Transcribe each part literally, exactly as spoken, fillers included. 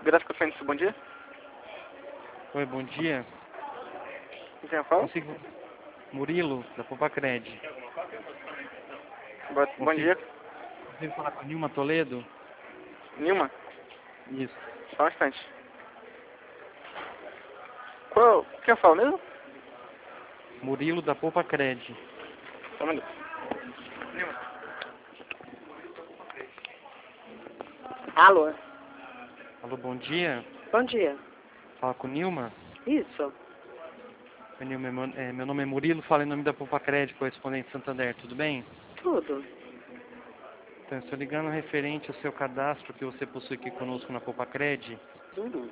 Gráfica Fênix, bom dia. Oi, bom dia. Quem fala? Consigo... Murilo, da Popacred. Bo- Bom Consigo... dia. Consigo falar com a Nilma Toledo? Nilma? Isso. Só um instante. Qual... Quem fala mesmo? Murilo, da Popacred. Só um minuto. Nilma. Alô? Alô, bom dia. Bom dia. Fala com Nilma? Isso. Oi, Nilma, meu, é, meu nome é Murilo, falo em nome da Popacred, correspondente Santander, tudo bem? Tudo. Então, eu estou ligando referente ao seu cadastro que você possui aqui conosco na Popacred. Uhum.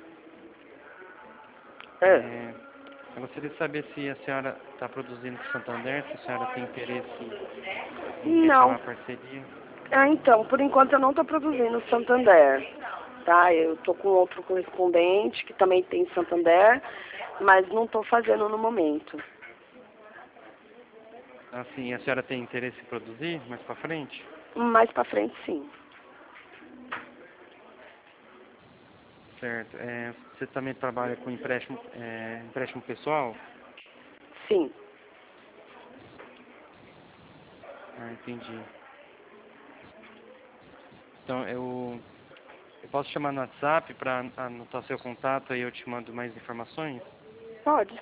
É, É. eu gostaria de saber se a senhora está produzindo com Santander, se a senhora tem interesse em fechar Não. uma parceria. Ah, então, por enquanto eu não estou produzindo Santander, tá? Eu estou com outro correspondente que também tem Santander, mas não estou fazendo no momento. Assim, a senhora tem interesse em produzir mais para frente? Mais pra frente, sim. Certo. É, você também trabalha com empréstimo, é, empréstimo pessoal? Sim. Ah, entendi. Então, eu, eu posso chamar no WhatsApp para anotar seu contato e eu te mando mais informações? Pode.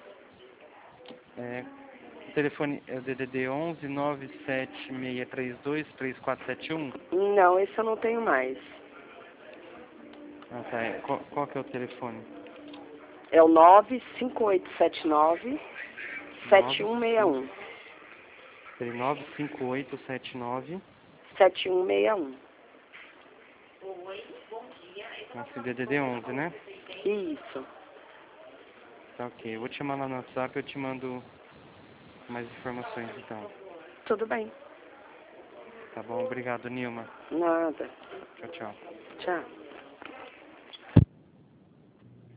É, o telefone é o D D D onze nove sete seis três dois três quatro sete um? Não, esse eu não tenho mais. Ah, tá. É, Qual, qual que é o telefone? É o nove cinco oito sete nove sete um seis um. nove cinco oito sete nove sete um seis um. Nossa, D D D onze, né? Isso. Tá, ok. Eu vou te chamar lá no WhatsApp e eu te mando mais informações, então. Tudo bem. Tá bom? Obrigado, Nilma. Nada. Tchau, tchau. Tchau.